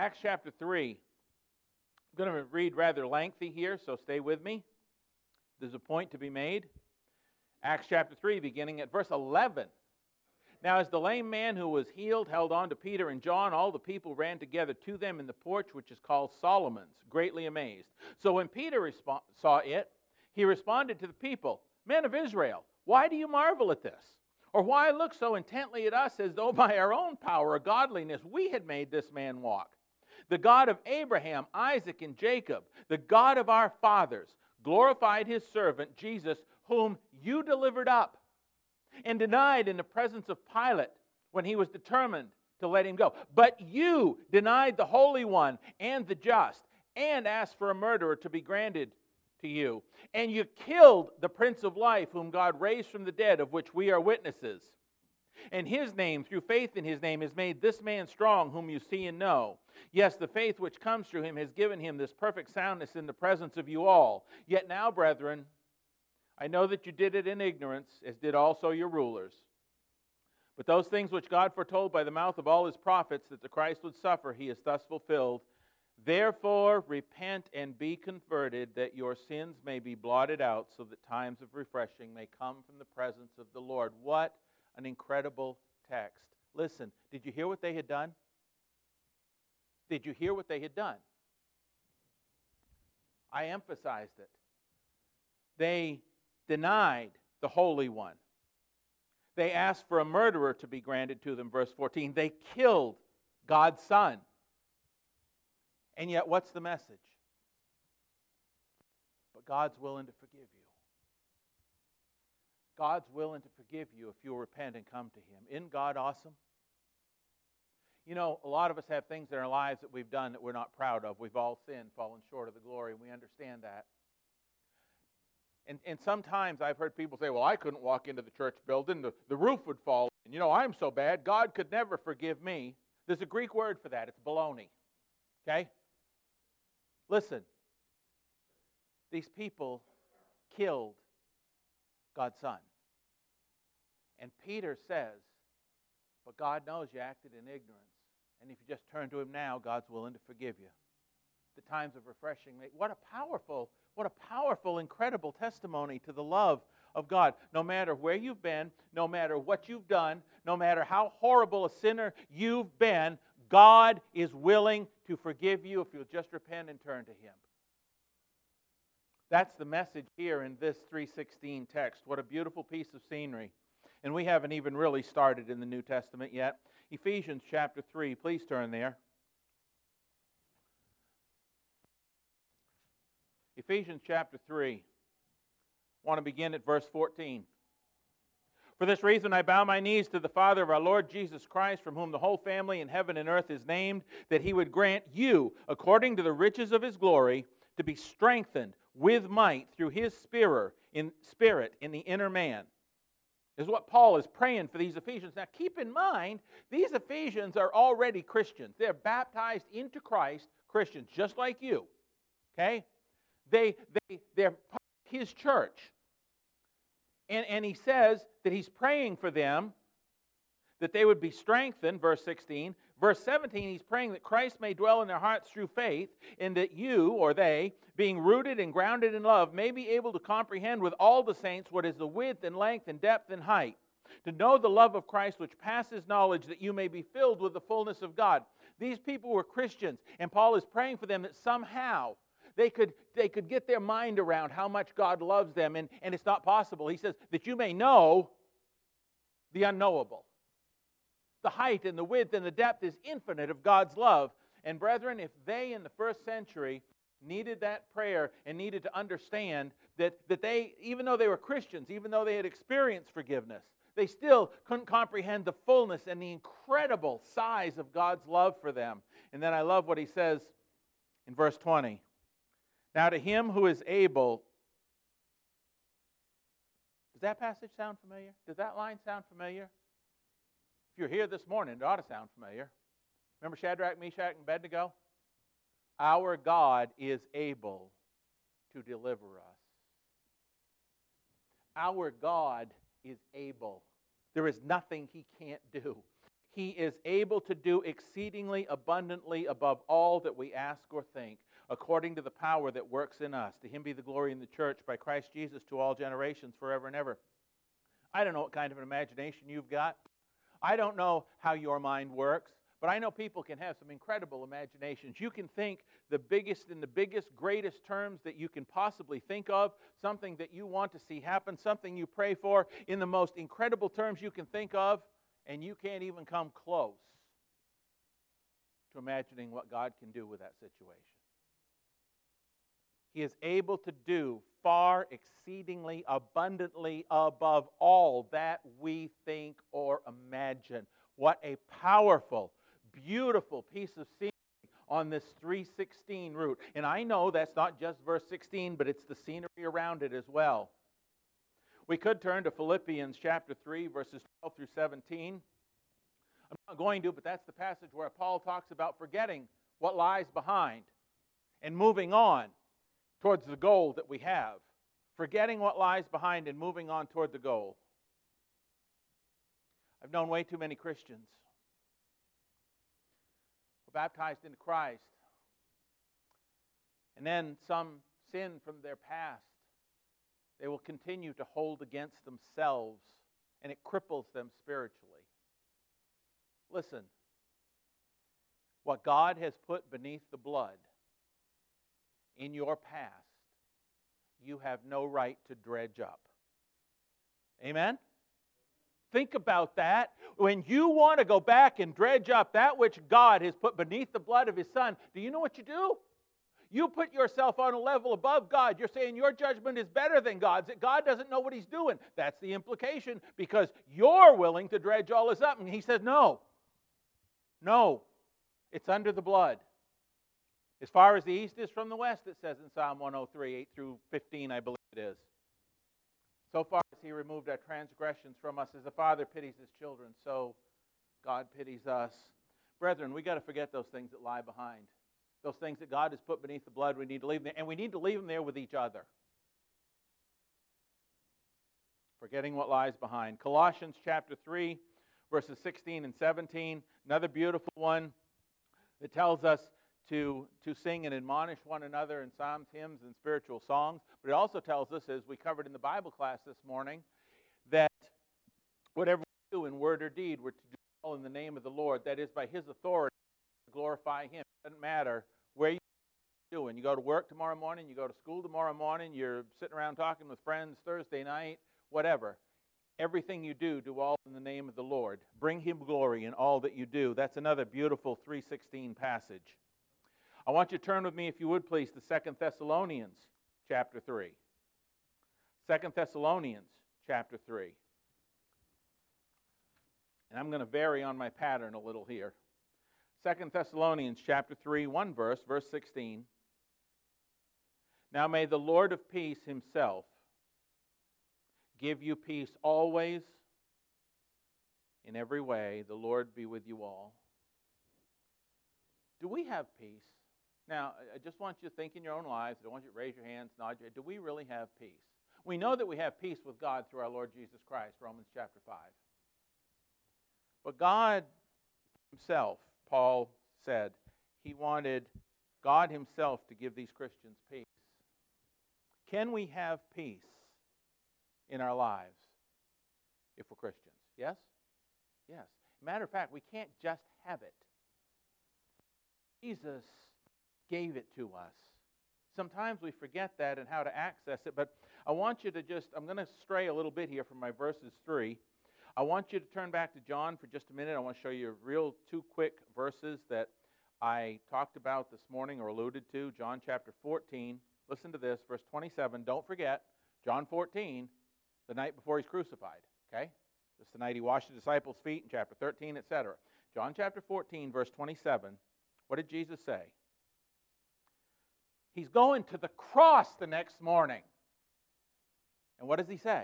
Acts chapter 3. I'm going to read rather lengthy here, so stay with me. There's a point to be made. Acts chapter 3, beginning at verse 11. Now as the lame man who was healed held on to Peter and John, all the people ran together to them in the porch, which is called Solomon's, greatly amazed. So when Peter saw it, he responded to the people, "Men of Israel, why do you marvel at this? Or why look so intently at us as though by our own power or godliness we had made this man walk? The God of Abraham, Isaac, and Jacob, the God of our fathers, glorified his servant Jesus, whom you delivered up and denied in the presence of Pilate when he was determined to let him go. But you denied the Holy One and the just, and asked for a murderer to be granted to you. And you killed the Prince of Life, whom God raised from the dead, of which we are witnesses. And his name, through faith in his name, has made this man strong, whom you see and know. Yes, the faith which comes through him has given him this perfect soundness in the presence of you all. Yet now, brethren, I know that you did it in ignorance, as did also your rulers. But those things which God foretold by the mouth of all his prophets that the Christ would suffer, he has thus fulfilled. Therefore, repent and be converted, that your sins may be blotted out, so that times of refreshing may come from the presence of the Lord." What an incredible text. Listen, did you hear what they had done? Did you hear what they had done? I emphasized it. They denied the Holy One. They asked for a murderer to be granted to them, verse 14. They killed God's Son. And yet, what's the message? But God's willing to forgive you. God's willing to forgive you if you'll repent and come to him. Isn't God awesome? You know, a lot of us have things in our lives that we've done that we're not proud of. We've all sinned, fallen short of the glory, and we understand that. And sometimes I've heard people say, well, I couldn't walk into the church building. The roof would fall in. You know, I'm so bad. God could never forgive me. There's a Greek word for that. It's baloney. Okay? Listen. These people killed God's Son. And Peter says, but God knows you acted in ignorance. And if you just turn to him now, God's willing to forgive you. The times of refreshing. What a powerful, incredible testimony to the love of God. No matter where you've been, no matter what you've done, no matter how horrible a sinner you've been, God is willing to forgive you if you'll just repent and turn to him. That's the message here in this 3:16 text. What a beautiful piece of scenery. And we haven't even really started in the New Testament yet. Ephesians chapter 3, please turn there. Ephesians chapter 3. I want to begin at verse 14. "For this reason I bow my knees to the Father of our Lord Jesus Christ, from whom the whole family in heaven and earth is named, that he would grant you, according to the riches of his glory, to be strengthened with might through his Spirit in the inner man." Is what Paul is praying for these Ephesians. Now keep in mind, these Ephesians are already Christians. They're baptized into Christ, Christians, just like you. Okay? They're part of his church. And he says that he's praying for them, that they would be strengthened, verse 16. Verse 17, he's praying that Christ may dwell in their hearts through faith, and that you, or they, being rooted and grounded in love, may be able to comprehend with all the saints what is the width and length and depth and height, to know the love of Christ which passes knowledge, that you may be filled with the fullness of God. These people were Christians, and Paul is praying for them that somehow they could get their mind around how much God loves them, and it's not possible. He says that you may know the unknowable. The height and the width and the depth is infinite of God's love. And brethren, if they in the first century needed that prayer and needed to understand that they, even though they were Christians, even though they had experienced forgiveness, they still couldn't comprehend the fullness and the incredible size of God's love for them. And then I love what he says in verse 20. "Now to him who is able..." Does that passage sound familiar? Does that line sound familiar? If you're here this morning, it ought to sound familiar. Remember Shadrach, Meshach, and Abednego? Our God is able to deliver us. Our God is able. There is nothing he can't do. He is able to do exceedingly abundantly above all that we ask or think, according to the power that works in us. To Him be the glory in the church by Christ Jesus to all generations, forever and ever. I don't know what kind of an imagination you've got. I don't know how your mind works, but I know people can have some incredible imaginations. You can think the biggest, greatest terms that you can possibly think of, something that you want to see happen, something you pray for in the most incredible terms you can think of, and you can't even come close to imagining what God can do with that situation. He is able to do far exceedingly abundantly above all that we think or imagine. What a powerful, beautiful piece of scenery on this 3:16 route. And I know that's not just verse 16, but it's the scenery around it as well. We could turn to Philippians chapter 3, verses 12 through 17. I'm not going to, but that's the passage where Paul talks about forgetting what lies behind and moving on towards the goal that we have. Forgetting what lies behind and moving on toward the goal. I've known way too many Christians who are baptized into Christ, and then some sin from their past they will continue to hold against themselves, and it cripples them spiritually. Listen, what God has put beneath the blood in your past, you have no right to dredge up. Amen? Think about that. When you want to go back and dredge up that which God has put beneath the blood of His Son, do you know what you do? You put yourself on a level above God. You're saying your judgment is better than God's, that God doesn't know what He's doing. That's the implication, because you're willing to dredge all this up. And He says, no. No. It's under the blood. As far as the east is from the west, it says in Psalm 103, 8 through 15, I believe it is. So far as He removed our transgressions from us, as a father pities his children, so God pities us. Brethren, we've got to forget those things that lie behind. Those things that God has put beneath the blood, we need to leave them there. And we need to leave them there with each other. Forgetting what lies behind. Colossians chapter 3, verses 16 and 17. Another beautiful one that tells us to sing and admonish one another in psalms, hymns, and spiritual songs. But it also tells us, as we covered in the Bible class this morning, that whatever we do in word or deed, we're to do all in the name of the Lord. That is, by His authority, to glorify Him. It doesn't matter where you're doing. You go to work tomorrow morning, you go to school tomorrow morning, you're sitting around talking with friends Thursday night, whatever. Everything you do, do all in the name of the Lord. Bring Him glory in all that you do. That's another beautiful 3:16 passage. I want you to turn with me, if you would please, to 2 Thessalonians chapter 3. 2 Thessalonians chapter 3. And I'm going to vary on my pattern a little here. 2 Thessalonians chapter 3, one verse, verse 16. Now may the Lord of peace Himself give you peace always, in every way. The Lord be with you all. Do we have peace? Now, I just want you to think in your own lives. I don't want you to raise your hands, nod your head. Do we really have peace? We know that we have peace with God through our Lord Jesus Christ, Romans chapter 5. But God Himself, Paul said, He wanted God Himself to give these Christians peace. Can we have peace in our lives if we're Christians? Yes? Yes. Matter of fact, we can't just have it. Jesus gave it to us. Sometimes we forget that and how to access it, but I want you to I'm going to stray a little bit here from my verses 3. I want you to turn back to John for just a minute. I want to show you two quick verses that I talked about this morning or alluded to. John chapter 14. Listen to this, verse 27. Don't forget, John 14, the night before He's crucified. Okay? This is the night He washed the disciples' feet in chapter 13, etc. John chapter 14, verse 27. What did Jesus say? He's going to the cross the next morning. And what does He say?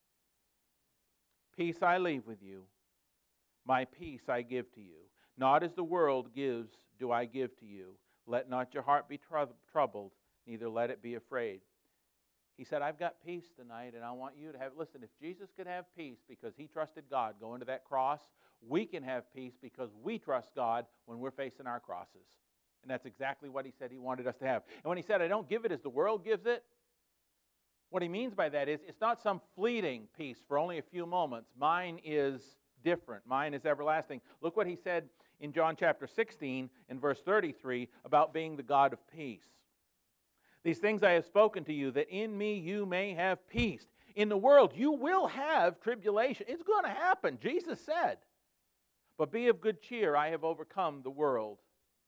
Peace I leave with you. My peace I give to you. Not as the world gives do I give to you. Let not your heart be troubled, neither let it be afraid. He said, I've got peace tonight, and I want you to have, listen, if Jesus could have peace because he trusted God going to that cross, we can have peace because we trust God when we're facing our crosses. And that's exactly what he said he wanted us to have. And when he said, I don't give it as the world gives it, what he means by that is it's not some fleeting peace for only a few moments. Mine is different. Mine is everlasting. Look what he said in John chapter 16 and verse 33 about being the God of peace. These things I have spoken to you, that in me you may have peace. In the world you will have tribulation. It's going to happen, Jesus said. But be of good cheer, I have overcome the world.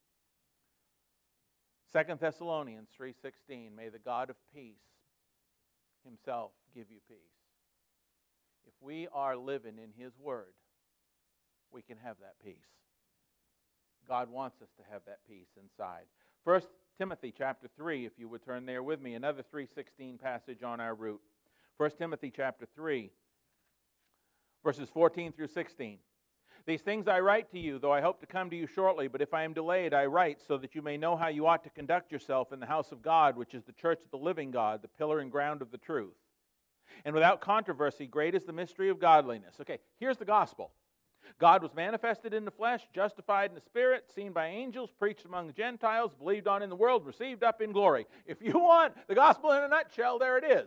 2 Thessalonians 3:16, may the God of peace himself give you peace. If we are living in his word, we can have that peace. God wants us to have that peace inside. 1 Timothy chapter 3, if you would turn there with me, another 3:16 passage on our route. 1 Timothy chapter 3, verses 14 through 16. These things I write to you, though I hope to come to you shortly, but if I am delayed, I write so that you may know how you ought to conduct yourself in the house of God, which is the church of the living God, the pillar and ground of the truth. And without controversy, great is the mystery of godliness. Okay, here's the gospel. God was manifested in the flesh, justified in the spirit, seen by angels, preached among the Gentiles, believed on in the world, received up in glory. If you want the gospel in a nutshell, there it is.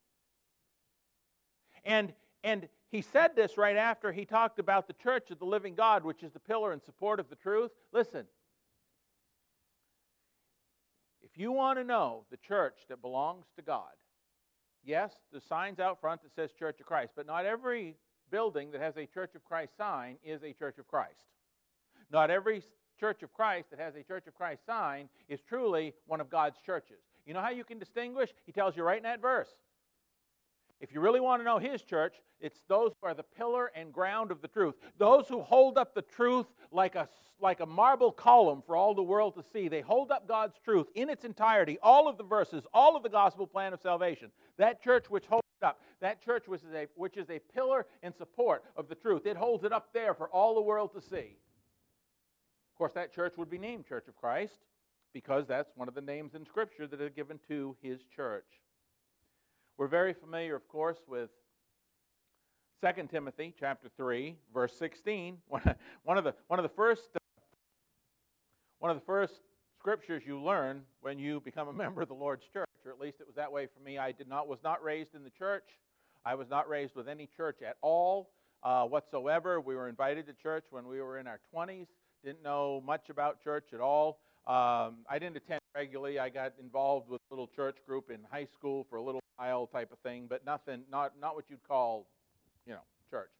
And he said this right after he talked about the church of the living God, which is the pillar and support of the truth. Listen, if you want to know the church that belongs to God, yes, the sign's out front that says Church of Christ, but not every building that has a Church of Christ sign is a Church of Christ. Not every Church of Christ that has a Church of Christ sign is truly one of God's churches. You know how you can distinguish? He tells you right in that verse. If you really want to know his church, it's those who are the pillar and ground of the truth. Those who hold up the truth like a marble column for all the world to see. They hold up God's truth in its entirety, all of the verses, all of the gospel plan of salvation. That church which holds it up, that church which is a pillar and support of the truth, it holds it up there for all the world to see. Of course, that church would be named Church of Christ because that's one of the names in Scripture that are given to his church. We're very familiar, of course, with 2 Timothy chapter 3, verse 16. One of the first scriptures you learn when you become a member of the Lord's church, or at least it was that way for me. I was not raised in the church. I was not raised with any church at all whatsoever. We were invited to church when we were in our 20s. Didn't know much about church at all. I didn't attend regularly. I got involved with a little church group in high school for a little while type of thing, but nothing, not what you'd call, church.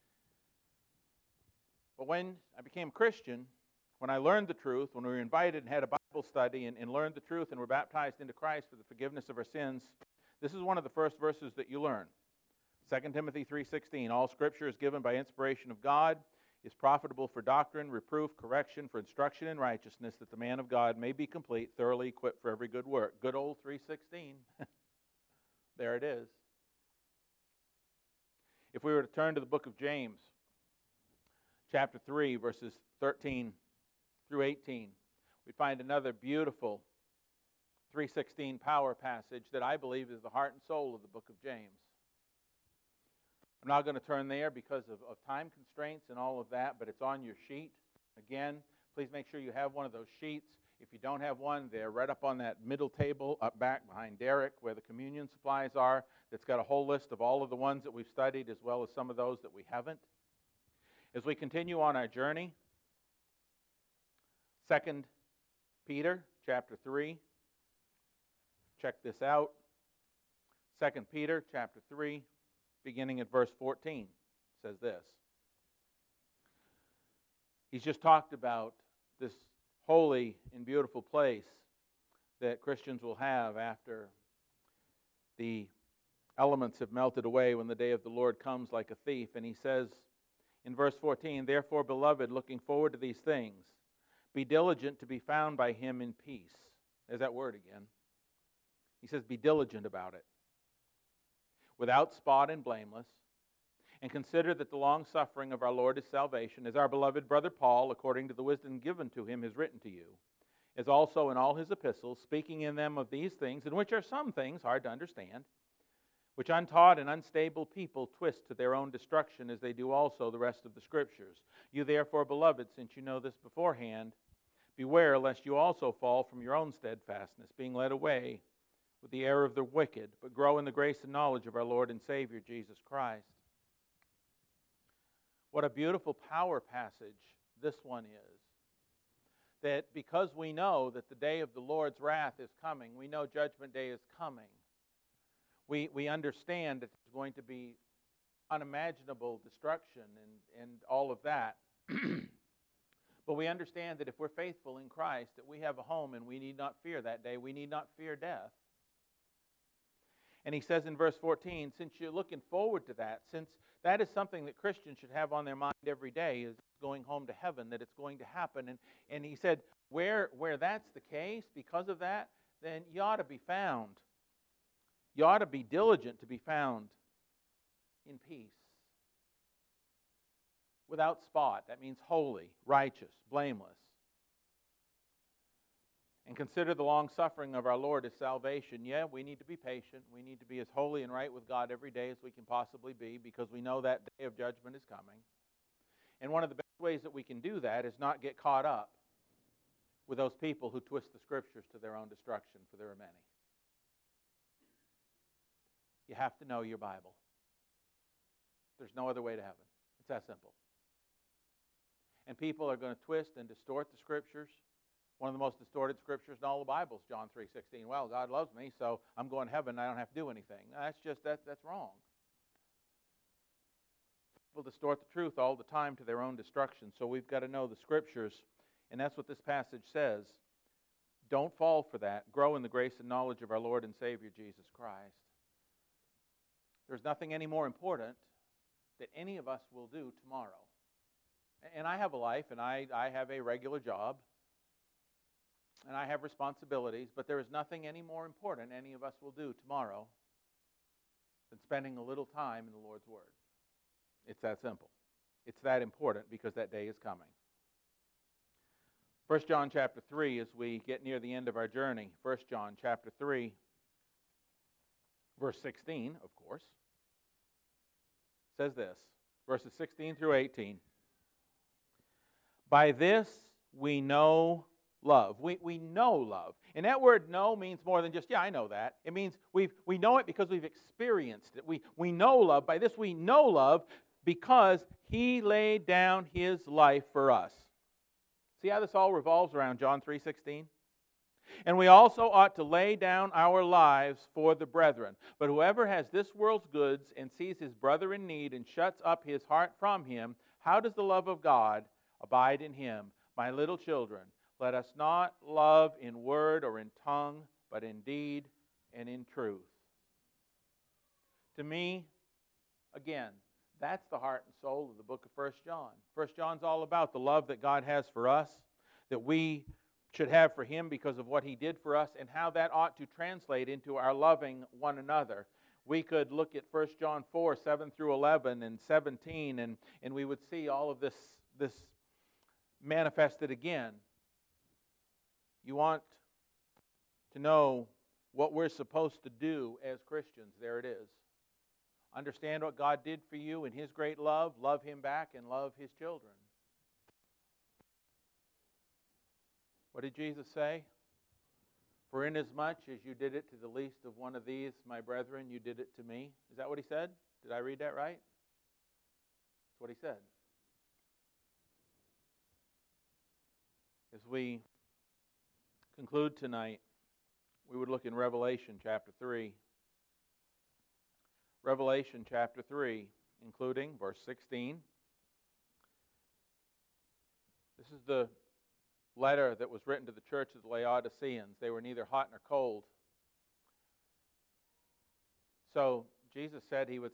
But when I became a Christian, when I learned the truth, when we were invited and had a Bible study and learned the truth and were baptized into Christ for the forgiveness of our sins, this is one of the first verses that you learn. 2 Timothy 3:16, all Scripture is given by inspiration of God, is profitable for doctrine, reproof, correction, for instruction in righteousness, that the man of God may be complete, thoroughly equipped for every good work. Good old 3:16. There it is. If we were to turn to the book of James, chapter 3, verses 13 through 18, we'd find another beautiful 3:16 power passage that I believe is the heart and soul of the book of James. I'm not going to turn there because of time constraints and all of that, but it's on your sheet. Again, please make sure you have one of those sheets. If you don't have one, they're right up on that middle table up back behind Derek where the communion supplies are. That's got a whole list of all of the ones that we've studied as well as some of those that we haven't. As we continue on our journey, 2 Peter chapter 3. Check this out. 2 Peter chapter 3, beginning at verse 14, says this. He's just talked about this holy and beautiful place that Christians will have after the elements have melted away when the day of the Lord comes like a thief. And he says in verse 14, therefore, beloved, looking forward to these things, be diligent to be found by him in peace. There's that word again. He says, be diligent about it, without spot and blameless, and consider that the long-suffering of our Lord is salvation, as our beloved brother Paul, according to the wisdom given to him, has written to you. as also in all his epistles, speaking in them of these things, in which are some things hard to understand, which untaught and unstable people twist to their own destruction, as they do also the rest of the Scriptures. You therefore, beloved, since you know this beforehand, beware lest you also fall from your own steadfastness, being led away with the error of the wicked, but grow in the grace and knowledge of our Lord and Savior, Jesus Christ. What a beautiful power passage this one is. That because we know that the day of the Lord's wrath is coming, we know Judgment Day is coming, we understand that there's going to be unimaginable destruction and all of that. But we understand that if we're faithful in Christ, that we have a home and we need not fear that day. We need not fear death. And he says in verse 14, since you're looking forward to that, since that is something that Christians should have on their mind every day, is going home to heaven, that it's going to happen. And he said, where that's the case, because of that, then you ought to be found. You ought to be diligent to be found in peace. Without spot. That means holy, righteous, blameless. And consider the long suffering of our Lord as salvation. Yeah, we need to be patient. We need to be as holy and right with God every day as we can possibly be, because we know that day of judgment is coming. And one of the best ways that we can do that is not get caught up with those people who twist the Scriptures to their own destruction, for there are many. You have to know your Bible. There's no other way to heaven. It's that simple. And people are going to twist and distort the Scriptures. One of the most distorted Scriptures in all the Bible is John 3:16. Well, God loves me, so I'm going to heaven and I don't have to do anything. No, that's wrong. People distort the truth all the time to their own destruction. So we've got to know the Scriptures, and that's what this passage says. Don't fall for that. Grow in the grace and knowledge of our Lord and Savior, Jesus Christ. There's nothing any more important that any of us will do tomorrow. And I have a life, and I have a regular job, and I have responsibilities, but there is nothing any more important any of us will do tomorrow than spending a little time in the Lord's Word. It's that simple. It's that important because that day is coming. 1 John chapter 3, as we get near the end of our journey. 1 John chapter 3, verse 16, of course, says this, verses 16 through 18. By this we know love. We know love. And that word know means more than just, yeah, I know that. It means we know it because we've experienced it. We know love. By this we know love because He laid down His life for us. See how this all revolves around John 3:16? And we also ought to lay down our lives for the brethren. But whoever has this world's goods and sees his brother in need and shuts up his heart from him, how does the love of God abide in him? My little children, let us not love in word or in tongue, but in deed and in truth. To me, again, that's the heart and soul of the book of 1 John. 1 John's all about the love that God has for us, that we should have for Him because of what He did for us, and how that ought to translate into our loving one another. We could look at 1 John 4, 7 through 11 and 17, and we would see all of this manifested again. You want to know what we're supposed to do as Christians, there it is. Understand what God did for you in His great love, love Him back, and love His children. What did Jesus say? For inasmuch as you did it to the least of one of these, my brethren, you did it to me. Is that what He said? Did I read that right? That's what He said. As we conclude tonight, we would look in Revelation chapter 3. Revelation chapter 3, including verse 16. This is the letter that was written to the church of the Laodiceans. They were neither hot nor cold. So Jesus said He would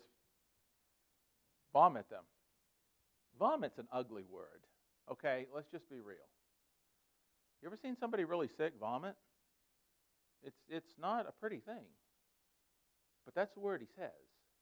vomit them. Vomit's an ugly word. Okay, let's just be real. You ever seen somebody really sick vomit? It's not a pretty thing. But that's the word He says.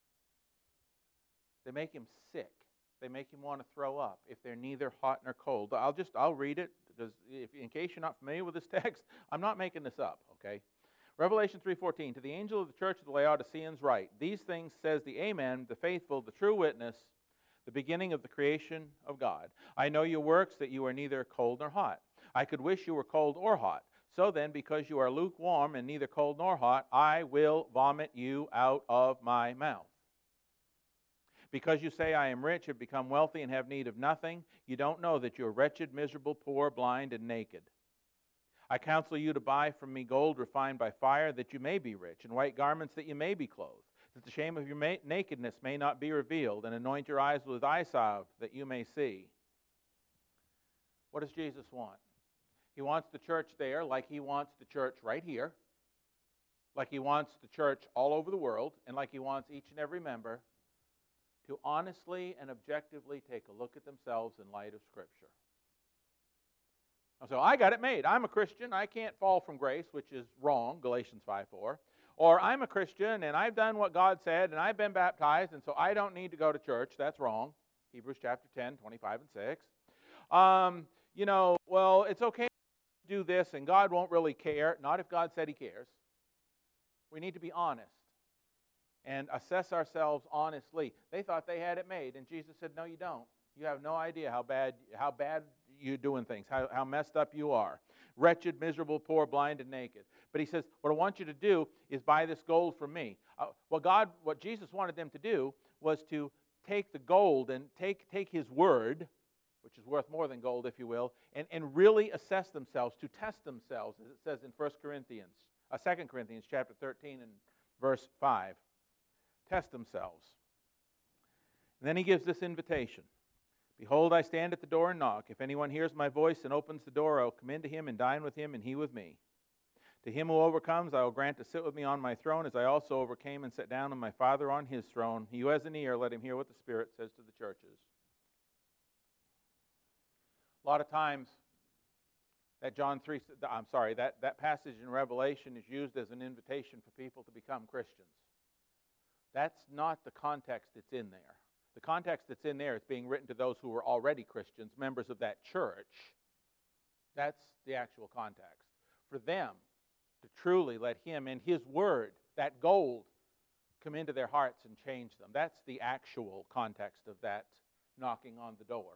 They make him sick. They make him want to throw up if they're neither hot nor cold. I'll read it. because in case you're not familiar with this text, I'm not making this up, okay? Revelation 3:14, to the angel of the church of the Laodiceans write, these things says the Amen, the faithful, the true witness, the beginning of the creation of God. I know your works, that you are neither cold nor hot. I could wish you were cold or hot. So then, because you are lukewarm and neither cold nor hot, I will vomit you out of my mouth. Because you say, I am rich, have become wealthy, and have need of nothing, you don't know that you are wretched, miserable, poor, blind, and naked. I counsel you to buy from me gold refined by fire, that you may be rich, and white garments that you may be clothed, that the shame of your nakedness may not be revealed, and anoint your eyes with eye salve, that you may see. What does Jesus want? He wants the church there like he wants the church right here, like he wants the church all over the world, and like he wants each and every member to honestly and objectively take a look at themselves in light of Scripture. So I got it made. I'm a Christian. I can't fall from grace, which is wrong, Galatians 5:4. Or I'm a Christian and I've done what God said and I've been baptized and so I don't need to go to church. That's wrong. Hebrews chapter 10, 25 and 6. Well, it's okay to do this and God won't really care. Not if God said He cares. We need to be honest and assess ourselves honestly. They thought they had it made, and Jesus said, no, you don't. You have no idea how bad you're doing things, how messed up you are. Wretched, miserable, poor, blind, and naked. But He says, what I want you to do is buy this gold from me. What Jesus wanted them to do was to take the gold and take His word, which is worth more than gold, if you will, and really assess themselves, to test themselves, as it says in 2 Corinthians chapter 13 and verse 5. Test themselves. And then He gives this invitation. Behold, I stand at the door and knock. If anyone hears my voice and opens the door, I will come into him and dine with him and he with me. To him who overcomes, I will grant to sit with me on my throne, as I also overcame and sat down with my Father on His throne. He who has an ear, let him hear what the Spirit says to the churches. A lot of times, that passage in Revelation is used as an invitation for people to become Christians. That's not the context that's in there. The context that's in there is being written to those who were already Christians, members of that church. That's the actual context. For them to truly let Him and His word, that gold, come into their hearts and change them. That's the actual context of that knocking on the door.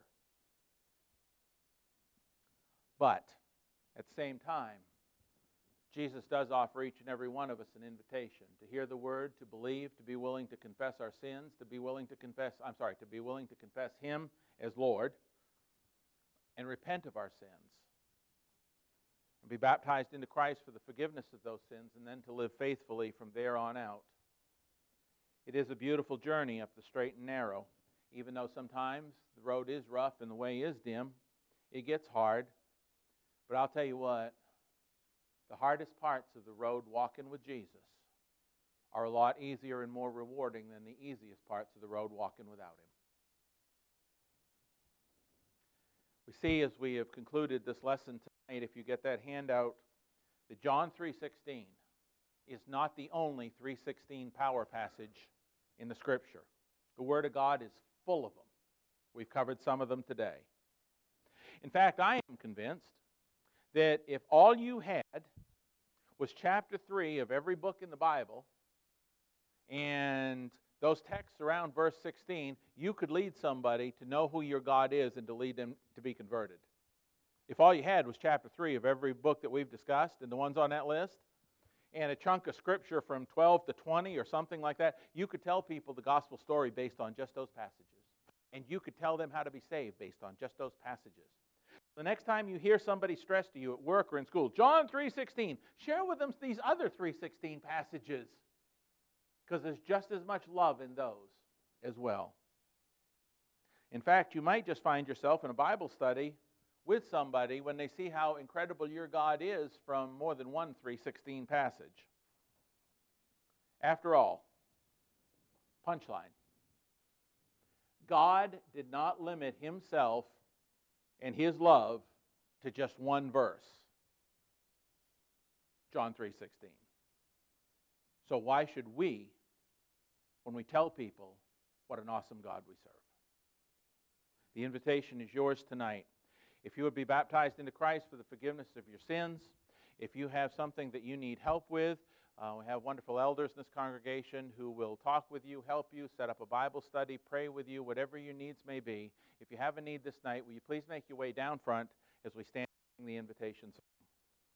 But at the same time, Jesus does offer each and every one of us an invitation to hear the word, to believe, to be willing to confess our sins, to be willing to confess Him as Lord, and repent of our sins, and be baptized into Christ for the forgiveness of those sins, and then to live faithfully from there on out. It is a beautiful journey up the straight and narrow, even though sometimes the road is rough and the way is dim. It gets hard, but I'll tell you what, the hardest parts of the road walking with Jesus are a lot easier and more rewarding than the easiest parts of the road walking without Him. We see, as we have concluded this lesson tonight, if you get that handout, that John 3:16 is not the only 3:16 power passage in the Scripture. The Word of God is full of them. We've covered some of them today. In fact, I am convinced that if all you had was chapter 3 of every book in the Bible, and those texts around verse 16, you could lead somebody to know who your God is and to lead them to be converted. If all you had was chapter 3 of every book that we've discussed and the ones on that list, and a chunk of Scripture from 12 to 20 or something like that, you could tell people the gospel story based on just those passages. And you could tell them how to be saved based on just those passages. The next time you hear somebody stress to you at work or in school, John 3:16, share with them these other 3:16 passages, because there's just as much love in those as well. In fact, you might just find yourself in a Bible study with somebody when they see how incredible your God is from more than one 3:16 passage. After all, punchline, God did not limit Himself and His love to just one verse, John 3:16. So why should we, when we tell people what an awesome God we serve? The invitation is yours tonight. If you would be baptized into Christ for the forgiveness of your sins, if you have something that you need help with, we have wonderful elders in this congregation who will talk with you, help you, set up a Bible study, pray with you, whatever your needs may be. If you have a need this night, will you please make your way down front as we stand the invitation song.